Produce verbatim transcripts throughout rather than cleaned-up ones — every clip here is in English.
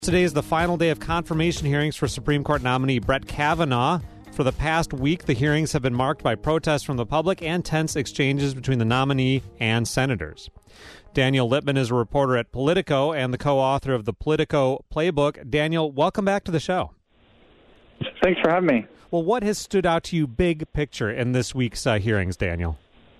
Today is the final day of confirmation hearings for Supreme Court nominee Brett Kavanaugh. For the past week, the hearings have been marked by protests from the public and tense exchanges between the nominee and senators. Daniel Lippman is a reporter at Politico and the co-author of the Politico Playbook. Daniel, welcome back to the show. Thanks for having me. Well, what has stood out to you big picture in this week's uh, hearings, Daniel?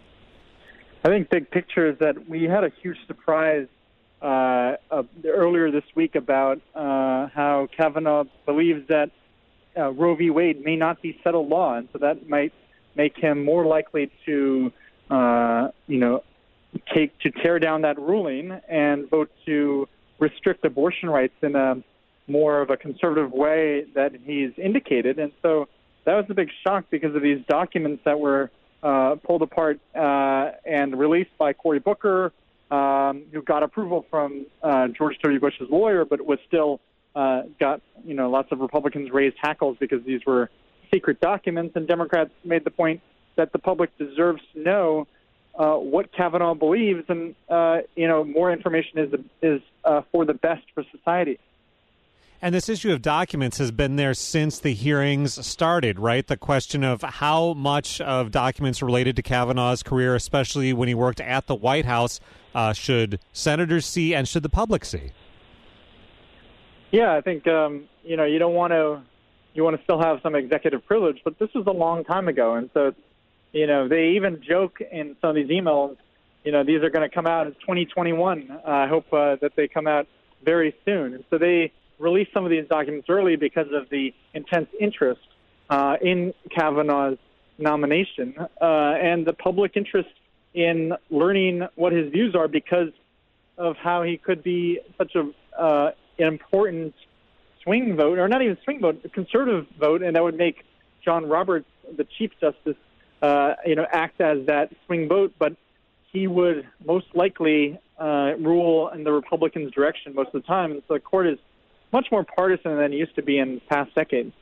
I think big picture is that we had a huge surprise uh, uh, earlier this week about uh, how Kavanaugh believes that uh, Roe v. Wade may not be settled law, and so that might make him more likely to, uh, you know, take to tear down that ruling and vote to restrict abortion rights in a more of a conservative way that he's indicated. And so that was a big shock because of these documents that were uh, pulled apart uh, and released by Cory Booker, um, who got approval from uh, George W. Bush's lawyer, but was still uh, got, you know, lots of Republicans raised hackles because these were secret documents. And Democrats made the point that the public deserves to know uh, what Kavanaugh believes, and uh, you know, more information is is uh, for the best for society. And this issue of documents has been there since the hearings started, right? The question of how much of documents related to Kavanaugh's career, especially when he worked at the White House, uh, should senators see and should the public see? Yeah, I think, um, you know, you don't want to, you want to still have some executive privilege, but this was a long time ago. And so, you know, they even joke in some of these emails, you know, these are going to come out in twenty twenty-one. Uh, I hope uh, that they come out very soon. And so they released some of these documents early because of the intense interest uh, in Kavanaugh's nomination uh, and the public interest in learning what his views are because of how he could be such a uh, an important swing vote, or not even swing vote, a conservative vote, and that would make John Roberts, the Chief Justice, uh, you know, act as that swing vote, but he would most likely uh, rule in the Republicans' direction most of the time, and so the court is much more partisan than it used to be in past decades.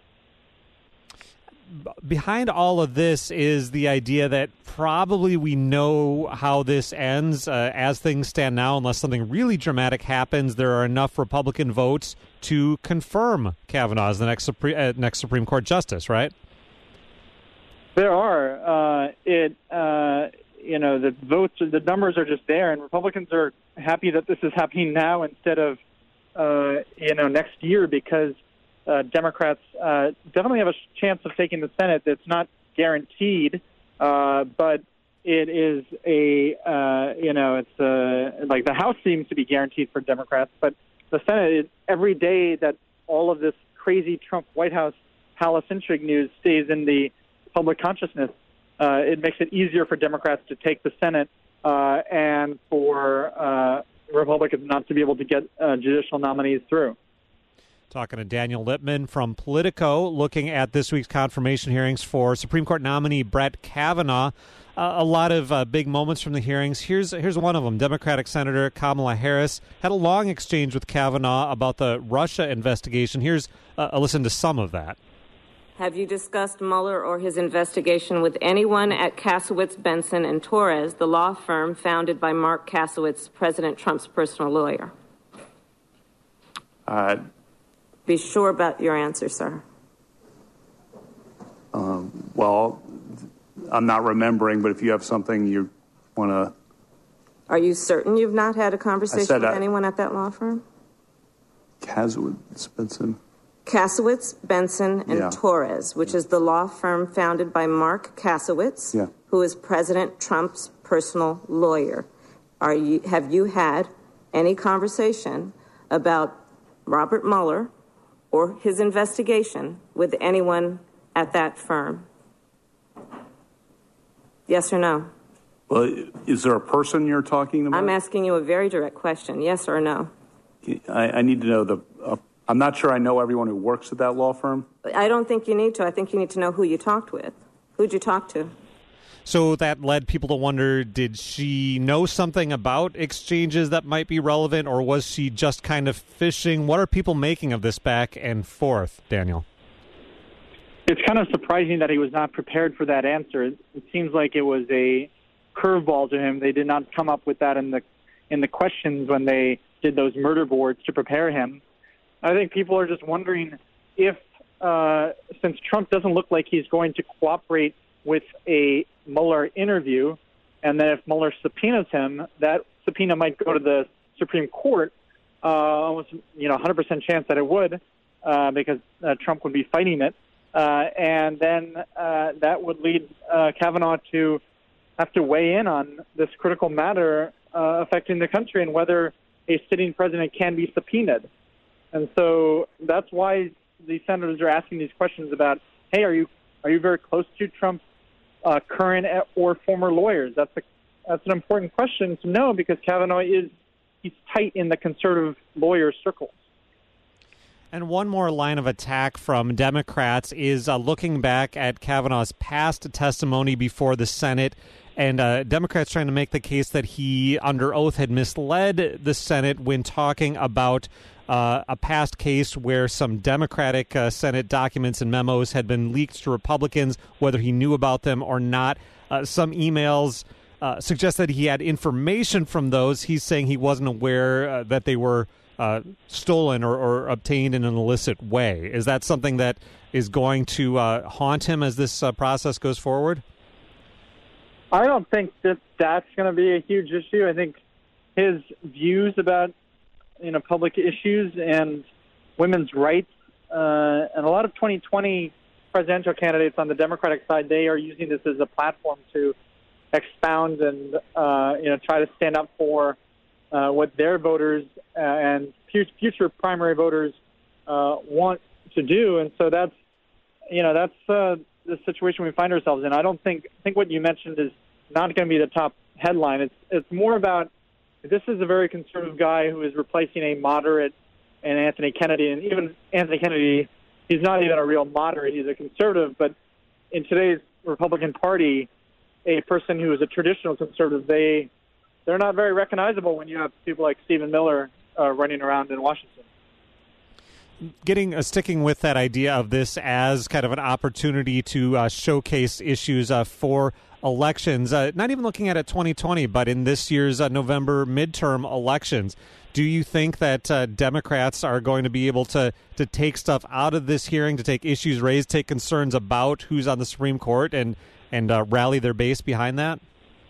Behind all of this is the idea that probably we know how this ends uh, as things stand now. Unless something really dramatic happens, there are enough Republican votes to confirm Kavanaugh as the next Supreme, uh, next Supreme Court justice, right? There are. Uh, it, uh, you know, the votes, the numbers are just there, and Republicans are happy that this is happening now instead of Uh, you know, next year, because uh, Democrats uh, definitely have a chance of taking the Senate. It's not guaranteed, uh, but it is a, uh, you know, it's uh, like the House seems to be guaranteed for Democrats, but the Senate, it, every day that all of this crazy Trump White House palace intrigue news stays in the public consciousness, uh, it makes it easier for Democrats to take the Senate uh, and for uh, Republicans not to be able to get uh, judicial nominees through. Talking to Daniel Lippman from Politico, looking at this week's confirmation hearings for Supreme Court nominee Brett Kavanaugh. Uh, a lot of uh, big moments from the hearings. Here's here's one of them. Democratic Senator Kamala Harris had a long exchange with Kavanaugh about the Russia investigation. Here's uh, a listen to some of that. Have you discussed Mueller or his investigation with anyone at Kasowitz, Benson, and Torres, the law firm founded by Mark Kasowitz, President Trump's personal lawyer? Uh, Be sure about your answer, sir. Um, well, I'm not remembering, but if you have something you want to... Are you certain you've not had a conversation with I, anyone at that law firm? Kasowitz, Benson... Kasowitz, Benson, and yeah. Torres, which is the law firm founded by Mark Kasowitz, yeah. who is President Trump's personal lawyer. Are you, have you had any conversation about Robert Mueller or his investigation with anyone at that firm? Yes or no? Well, is there a person you're talking about? I'm asking you a very direct question, yes or no? I, I need to know the... Uh, I'm not sure I know everyone who works at that law firm. I don't think you need to. I think you need to know who you talked with. Who'd you talk to? So that led people to wonder, did she know something about exchanges that might be relevant, or was she just kind of fishing? What are people making of this back and forth, Daniel? It's kind of surprising that he was not prepared for that answer. It, it seems like it was a curveball to him. They did not come up with that in the in the questions when they did those murder boards to prepare him. I think people are just wondering if, uh, since Trump doesn't look like he's going to cooperate with a Mueller interview, and then if Mueller subpoenas him, that subpoena might go to the Supreme Court. Uh, almost, you know, one hundred percent chance that it would, uh, because uh, Trump would be fighting it. Uh, and then uh, that would lead uh, Kavanaugh to have to weigh in on this critical matter uh, affecting the country and whether a sitting president can be subpoenaed. And so that's why the senators are asking these questions about, hey, are you are you very close to Trump's uh, current or former lawyers? That's a, that's an important question to know, because Kavanaugh is he's tight in the conservative lawyer circles. And one more line of attack from Democrats is uh, looking back at Kavanaugh's past testimony before the Senate, and uh, Democrats trying to make the case that he, under oath, had misled the Senate when talking about uh, a past case where some Democratic uh, Senate documents and memos had been leaked to Republicans, whether he knew about them or not. Uh, some emails uh, suggest that he had information from those. He's saying he wasn't aware uh, that they were Uh, stolen or, or obtained in an illicit way. Is that something that is going to uh, haunt him as this uh, process goes forward? I don't think that that's going to be a huge issue. I think his views about, you know, public issues and women's rights, uh, and a lot of twenty twenty presidential candidates on the Democratic side, they are using this as a platform to expound and, uh, you know, try to stand up for Uh, what their voters uh, and future primary voters uh, want to do, and so that's you know that's uh, the situation we find ourselves in. I don't think I think what you mentioned is not going to be the top headline. It's it's more about this is a very conservative guy who is replacing a moderate and Anthony Kennedy, and even Anthony Kennedy, he's not even a real moderate. He's a conservative, but in today's Republican Party, a person who is a traditional conservative, they They're not very recognizable when you have people like Stephen Miller uh, running around in Washington. Getting uh, sticking with that idea of this as kind of an opportunity to uh, showcase issues uh, for elections, uh, not even looking at it twenty twenty, but in this year's uh, November midterm elections, do you think that uh, Democrats are going to be able to, to take stuff out of this hearing, to take issues raised, take concerns about who's on the Supreme Court, and, and uh, rally their base behind that?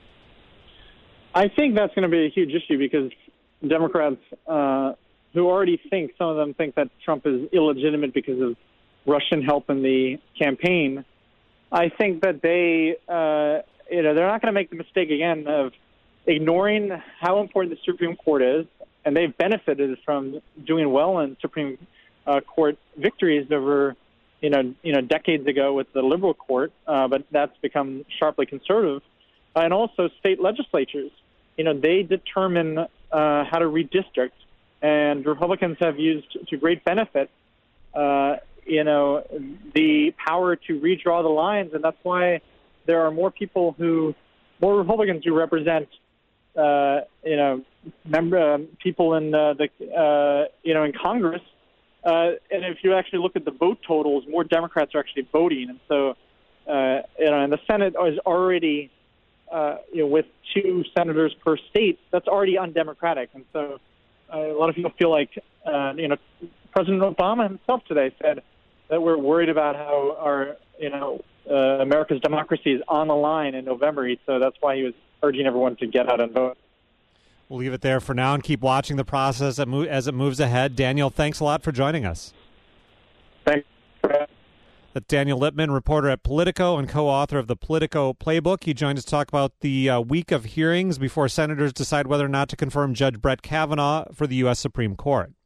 I think that's going to be a huge issue, because Democrats uh, who already think, some of them think that Trump is illegitimate because of Russian help in the campaign. I think that they, uh, you know, they're not going to make the mistake again of ignoring how important the Supreme Court is, and they've benefited from doing well in Supreme uh, Court victories over, you know, you know, decades ago with the liberal court, uh, but that's become sharply conservative. And also state legislatures, you know, they determine uh, how to redistrict, and Republicans have used to great benefit, uh, you know, the power to redraw the lines, and that's why there are more people who, more Republicans who represent, uh, you know, member uh, people in uh, the, uh, you know, in Congress. Uh, and if you actually look at the vote totals, more Democrats are actually voting, and so, uh, you know, and the Senate is already. Uh, you know, with two senators per state, that's already undemocratic. And so uh, a lot of people feel like, uh, you know, President Obama himself today said that we're worried about how our, you know, uh, America's democracy is on the line in November. So that's why he was urging everyone to get out and vote. We'll leave it there for now and keep watching the process as it moves ahead. Daniel, thanks a lot for joining us. Thanks. That's Daniel Lippman, reporter at Politico and co-author of the Politico Playbook. He joined us to talk about the uh, week of hearings before senators decide whether or not to confirm Judge Brett Kavanaugh for the U S Supreme Court.